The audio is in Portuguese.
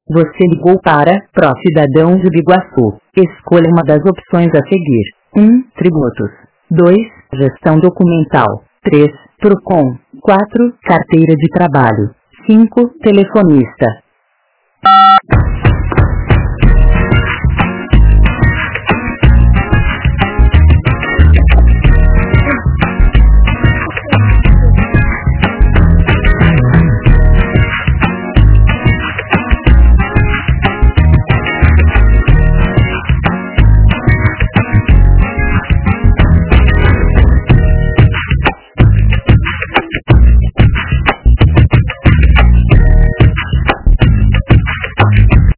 Você ligou para Pró-Cidadãos de Biguaçu. Escolha uma das opções a seguir. 1. Tributos. 2. Gestão documental. 3. Procon. 4. Carteira de trabalho. 5. Telefonista.